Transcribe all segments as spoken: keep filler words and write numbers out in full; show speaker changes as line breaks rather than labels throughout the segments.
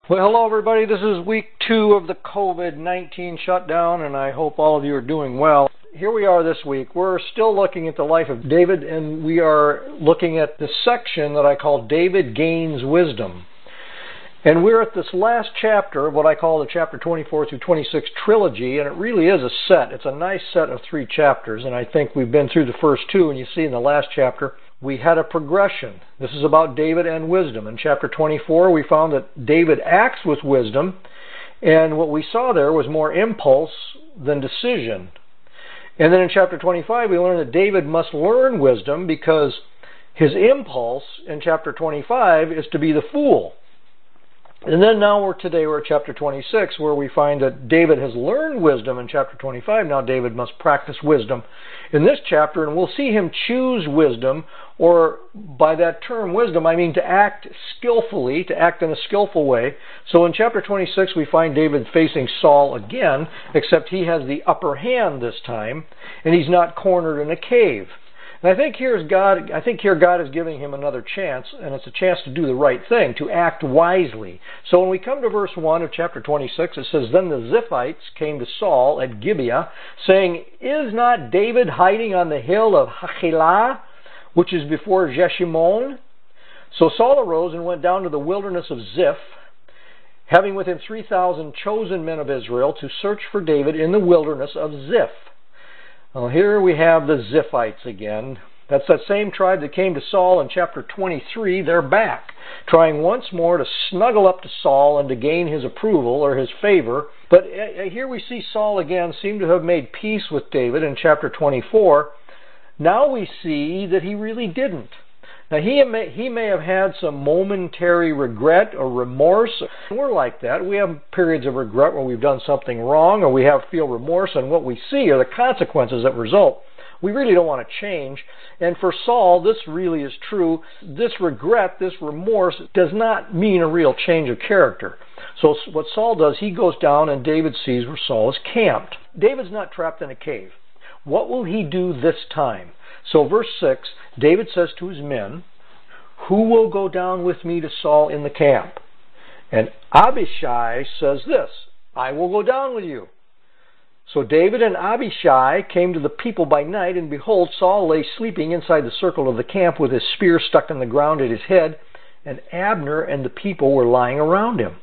Well, hello everybody. This is week two of the COVID nineteen shutdown, and I hope all of you are doing well. Here we are this week. We're still looking at the life of David, and we are looking at the section that I call David Gains Wisdom. And we're at this last chapter of what I call the chapter twenty-four through twenty-six trilogy, and it really is a set. It's a nice set of three chapters, and I think we've been through the first two, and you see in the last chapter we had a progression. This is about David and wisdom. In chapter twenty-four, we found that David acts with wisdom, and what we saw there was more impulse than decision. And then in chapter twenty-five, we learned that David must learn wisdom because his impulse in chapter twenty-five is to be the fool. And then now we're today we're at chapter twenty-six, where we find that David has learned wisdom in chapter twenty-five. Now David must practice wisdom in this chapter, and we'll see him choose wisdom, or by that term wisdom, I mean to act skillfully, to act in a skillful way. So in chapter twenty-six, we find David facing Saul again, except he has the upper hand this time, and he's not cornered in a cave. And I think here's God, I think here God is giving him another chance, and it's a chance to do the right thing, to act wisely. So when we come to verse one of chapter twenty-six, it says, "Then the Ziphites came to Saul at Gibeah, saying, 'Is not David hiding on the hill of Hachilah, which is before Jeshimon?' So Saul arose and went down to the wilderness of Ziph, having with him three thousand chosen men of Israel, to search for David in the wilderness of Ziph." Well, here we have the Ziphites again. That's that same tribe that came to Saul in chapter twenty-three. They're back, trying once more to snuggle up to Saul and to gain his approval or his favor. But here we see Saul again seem to have made peace with David in chapter twenty-four. Now we see that he really didn't. Now, he may, he may have had some momentary regret or remorse. We're like that. We have periods of regret where we've done something wrong, or we have feel remorse, and what we see are the consequences that result. We really don't want to change. And for Saul, this really is true. This regret, this remorse, does not mean a real change of character. So what Saul does, he goes down, and David sees where Saul is camped. David's not trapped in a cave. What will he do this time? So verse six, David says to his men, "Who will go down with me to Saul in the camp?" And Abishai says this, "I will go down with you." So David and Abishai came to the people by night, and behold, Saul lay sleeping inside the circle of the camp with his spear stuck in the ground at his head, and Abner and the people were lying around him.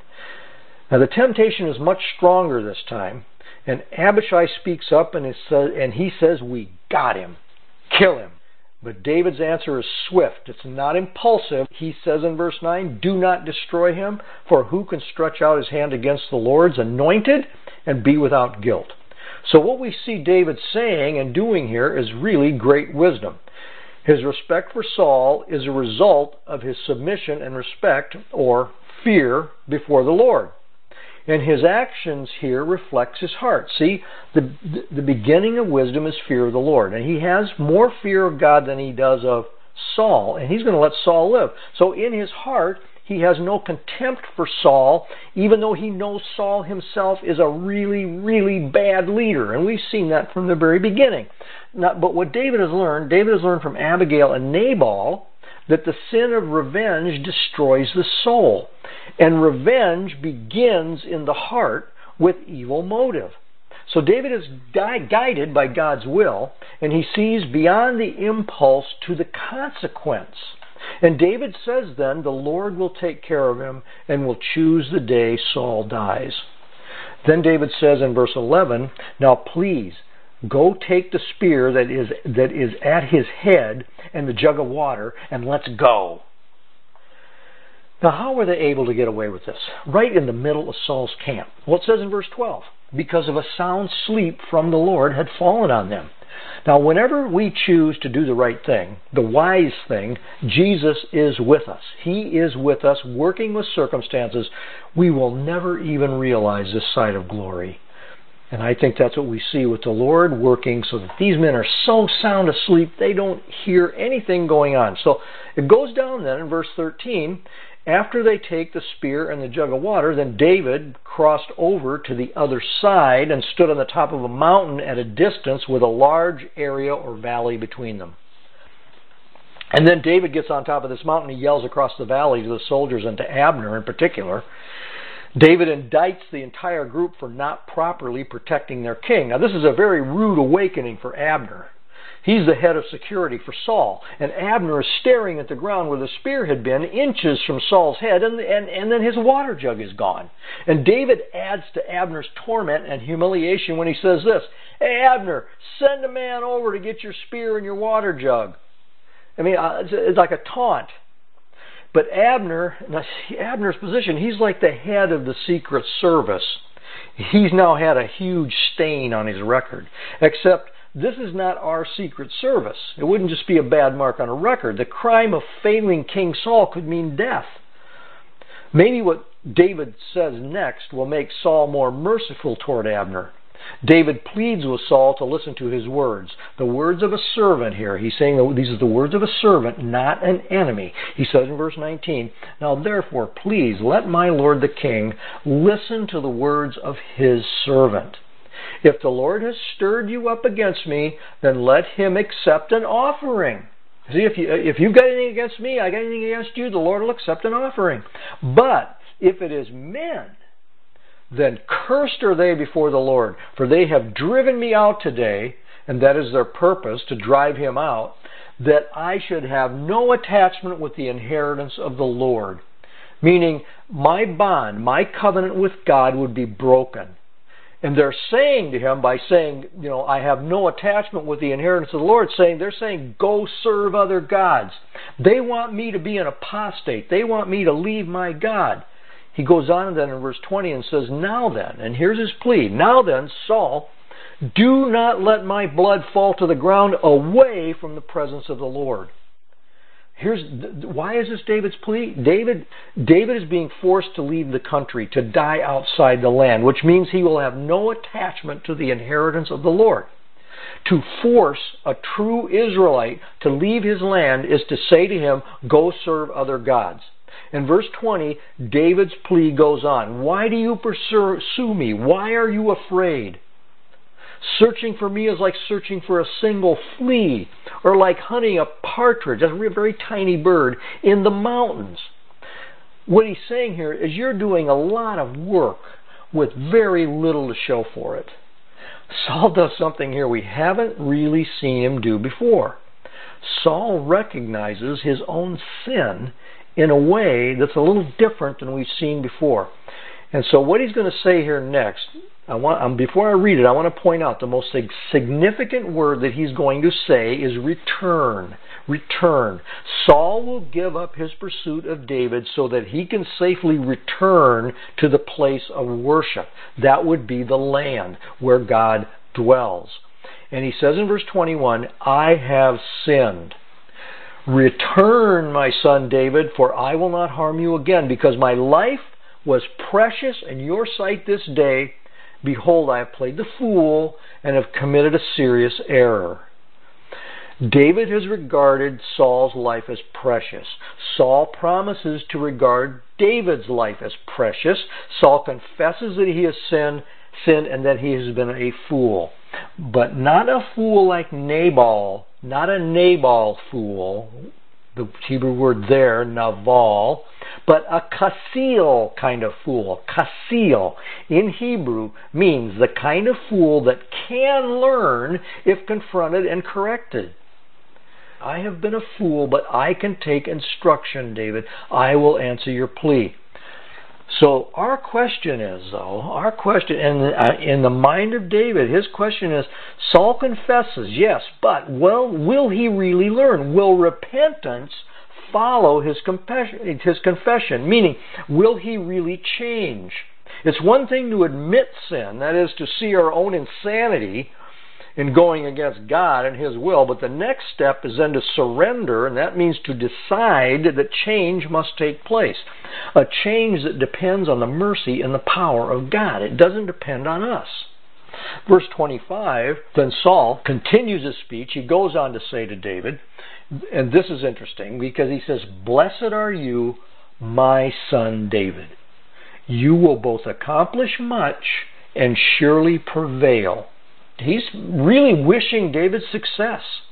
Now the temptation is much stronger this time, and Abishai speaks up and, and he says, "We got him. Kill him." But David's answer is swift. It's not impulsive. He says in verse nine, "Do not destroy him, for who can stretch out his hand against the Lord's anointed and be without guilt?" So what we see David saying and doing here is really great wisdom. His respect for Saul is a result of his submission and respect, or fear, before the Lord. And his actions here reflects his heart. See, the, the beginning of wisdom is fear of the Lord. And he has more fear of God than he does of Saul. And he's going to let Saul live. So in his heart, he has no contempt for Saul, even though he knows Saul himself is a really, really bad leader. And we've seen that from the very beginning. Now, but what David has learned, David has learned from Abigail and Nabal, that the sin of revenge destroys the soul. And revenge begins in the heart with evil motive. So David is guided by God's will, and he sees beyond the impulse to the consequence. And David says then, the Lord will take care of him and will choose the day Saul dies. Then David says in verse eleven, "Now please, go take the spear that is, that is at his head and the jug of water, and let's go." Now, how were they able to get away with this? Right in the middle of Saul's camp. Well, it says in verse twelve, "Because of a sound sleep from the Lord had fallen on them." Now, whenever we choose to do the right thing, the wise thing, Jesus is with us. He is with us, working with circumstances we will never even realize this side of glory. And I think that's what we see with the Lord working, so that these men are so sound asleep they don't hear anything going on. So it goes down then in verse thirteen, "After they take the spear and the jug of water, then David crossed over to the other side and stood on the top of a mountain at a distance with a large area or valley between them." And then David gets on top of this mountain. He yells across the valley to the soldiers and to Abner in particular. David indicts the entire group for not properly protecting their king. Now, this is a very rude awakening for Abner. He's the head of security for Saul. And Abner is staring at the ground where the spear had been, inches from Saul's head, and, and, and then his water jug is gone. And David adds to Abner's torment and humiliation when he says this, "Hey, Abner, send a man over to get your spear and your water jug." I mean, it's like a taunt. But Abner, Abner's position, he's like the head of the Secret Service. He's now had a huge stain on his record. Except this is not our Secret Service. It wouldn't just be a bad mark on a record. The crime of failing King Saul could mean death. Maybe what David says next will make Saul more merciful toward Abner. David pleads with Saul to listen to his words. The words of a servant here. He's saying that these are the words of a servant, not an enemy. He says in verse nineteen, "Now therefore, please let my lord the king listen to the words of his servant. If the Lord has stirred you up against me, then let him accept an offering." See, if, you, if you've got anything against me, I got anything against you, the Lord will accept an offering. But if it is men, then cursed are they before the Lord, for they have driven me out today, and that is their purpose, to drive him out, that I should have no attachment with the inheritance of the Lord. Meaning, my bond, my covenant with God would be broken. And they're saying to him, by saying, you know, I have no attachment with the inheritance of the Lord, saying, they're saying, go serve other gods. They want me to be an apostate. They want me to leave my God. He goes on then in verse twenty and says, "Now then," and here's his plea, "Now then, Saul, do not let my blood fall to the ground away from the presence of the Lord." Here's why is this David's plea? David, David is being forced to leave the country, to die outside the land, which means he will have no attachment to the inheritance of the Lord. To force a true Israelite to leave his land is to say to him, go serve other gods. In verse twenty, David's plea goes on. Why do you pursue me? Why are you afraid? Searching for me is like searching for a single flea, or like hunting a partridge, a very tiny bird, in the mountains. What he's saying here is you're doing a lot of work with very little to show for it. Saul does something here we haven't really seen him do before. Saul recognizes his own sin in a way that's a little different than we've seen before. And so what he's going to say here next, I want, um, before I read it, I want to point out the most significant word that he's going to say is return. Return. Saul will give up his pursuit of David so that he can safely return to the place of worship. That would be the land where God dwells. And he says in verse twenty-one, I have sinned. Return, my son David, for I will not harm you again, because my life was precious in your sight this day. Behold, I have played the fool and have committed a serious error. David has regarded Saul's life as precious. Saul promises to regard David's life as precious. Saul confesses that he has sinned, sinned and that he has been a fool. But not a fool like Nabal, not a Nabal fool, the Hebrew word there, Naval, but a kasil kind of fool. Kasil in Hebrew means the kind of fool that can learn if confronted and corrected. I have been a fool, but I can take instruction, David. I will answer your plea. So our question is, though, our question, in, uh, in the mind of David, his question is, Saul confesses, yes, but well, will he really learn? Will repentance follow his confession, his confession? Meaning, will he really change? It's one thing to admit sin, that is to see our own insanity in going against God and His will, but the next step is then to surrender, and that means to decide that change must take place. A change that depends on the mercy and the power of God. It doesn't depend on us. Verse twenty-five, then Saul continues his speech. He goes on to say to David, and this is interesting because he says, blessed are you, my son David. You will both accomplish much and surely prevail. He's really wishing David success.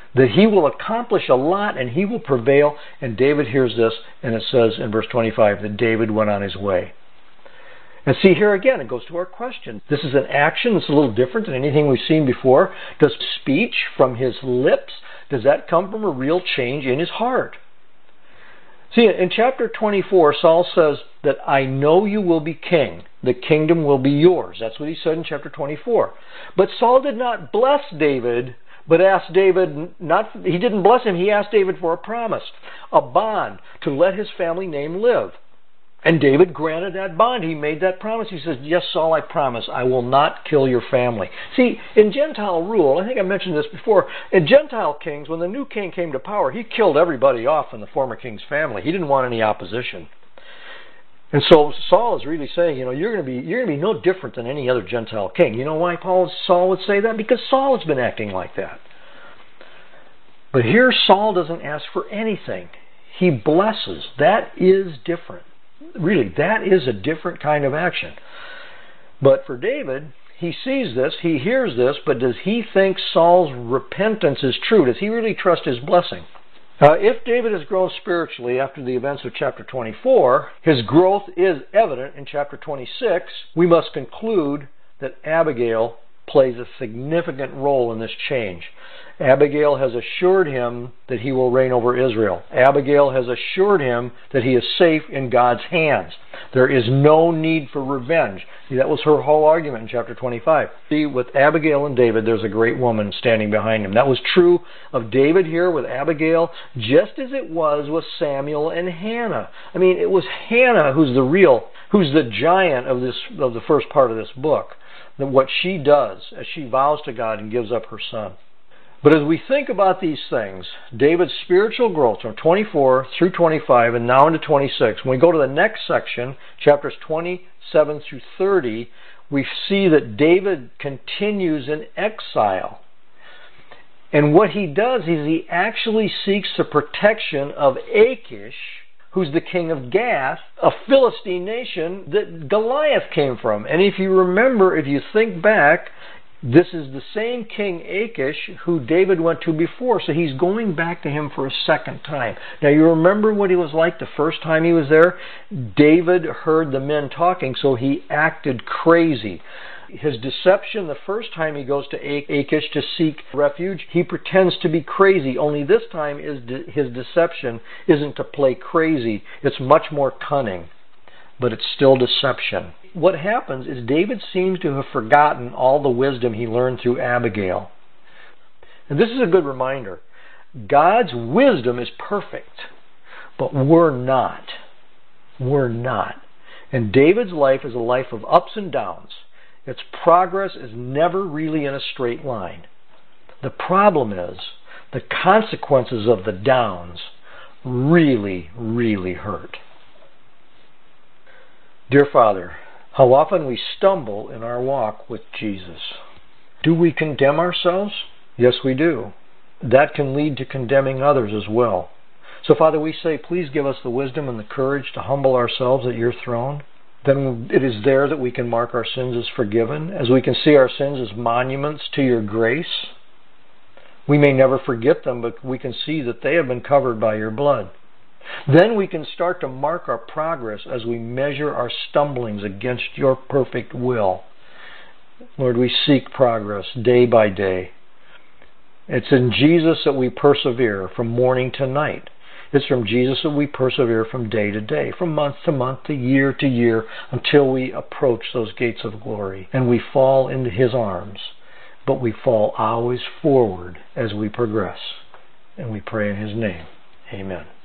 that he will accomplish a lot and he will prevail. And David hears this, and it says in verse twenty-five that David went on his way. And see, here again, it goes to our question. This is an action that's a little different than anything we've seen before. Does speech from his lips, does that come from a real change in his heart? See, in chapter twenty-four, Saul says that I know you will be king. The kingdom will be yours. That's what he said in chapter twenty-four. But Saul did not bless David, but asked David, not, he didn't bless him, he asked David for a promise, a bond to let his family name live. And David granted that bond. He made that promise. He says, yes, Saul, I promise, I will not kill your family. See, in Gentile rule, I think I mentioned this before, in Gentile kings, when the new king came to power, he killed everybody off in the former king's family. He didn't want any opposition. And so Saul is really saying, you know, you're going to be you're going to be no different than any other Gentile king. You know why Paul Saul would say that? Because Saul has been acting like that. But here Saul doesn't ask for anything. He blesses. That is different. Really, that is a different kind of action. But for David, he sees this, he hears this, but does he think Saul's repentance is true? Does he really trust his blessing? Uh, if David has grown spiritually after the events of chapter twenty-four, his growth is evident in chapter twenty-six. We must conclude that Abigail plays a significant role in this change. Abigail has assured him that he will reign over Israel. Abigail has assured him that he is safe in God's hands. There is no need for revenge. See, that was her whole argument in chapter twenty-five. See, with Abigail and David, there's a great woman standing behind him. That was true of David here with Abigail, just as it was with Samuel and Hannah. I mean, it was Hannah who's the real, who's the giant of this, of the first part of this book. That what she does as she vows to God and gives up her son. But as we think about these things, David's spiritual growth from twenty-four through twenty-five and now into twenty-six, when we go to the next section, chapters twenty-seven through thirty, we see that David continues in exile. And what he does is he actually seeks the protection of Achish, who's the king of Gath, a Philistine nation that Goliath came from. And if you remember, if you think back, this is the same king Achish who David went to before. So he's going back to him for a second time. Now you remember what he was like the first time he was there? David heard the men talking, so he acted crazy. His deception, the first time he goes to Achish to seek refuge, he pretends to be crazy. Only this time is de- his deception isn't to play crazy. It's much more cunning, but it's still deception. What happens is David seems to have forgotten all the wisdom he learned through Abigail. And this is a good reminder. God's wisdom is perfect, but we're not. We're not. And David's life is a life of ups and downs. Its progress is never really in a straight line. The problem is the consequences of the downs really, really hurt. Dear Father, how often we stumble in our walk with Jesus. Do we condemn ourselves? Yes, we do. That can lead to condemning others as well. So, Father, we say, please give us the wisdom and the courage to humble ourselves at your throne. Then it is there that we can mark our sins as forgiven, as we can see our sins as monuments to your grace. We may never forget them, but we can see that they have been covered by your blood. Then we can start to mark our progress as we measure our stumblings against your perfect will. Lord, we seek progress day by day. It's in Jesus that we persevere from morning to night. It's from Jesus that we persevere from day to day, from month to month, to year to year, until we approach those gates of glory and we fall into his arms. But we fall always forward as we progress. And we pray in his name. Amen.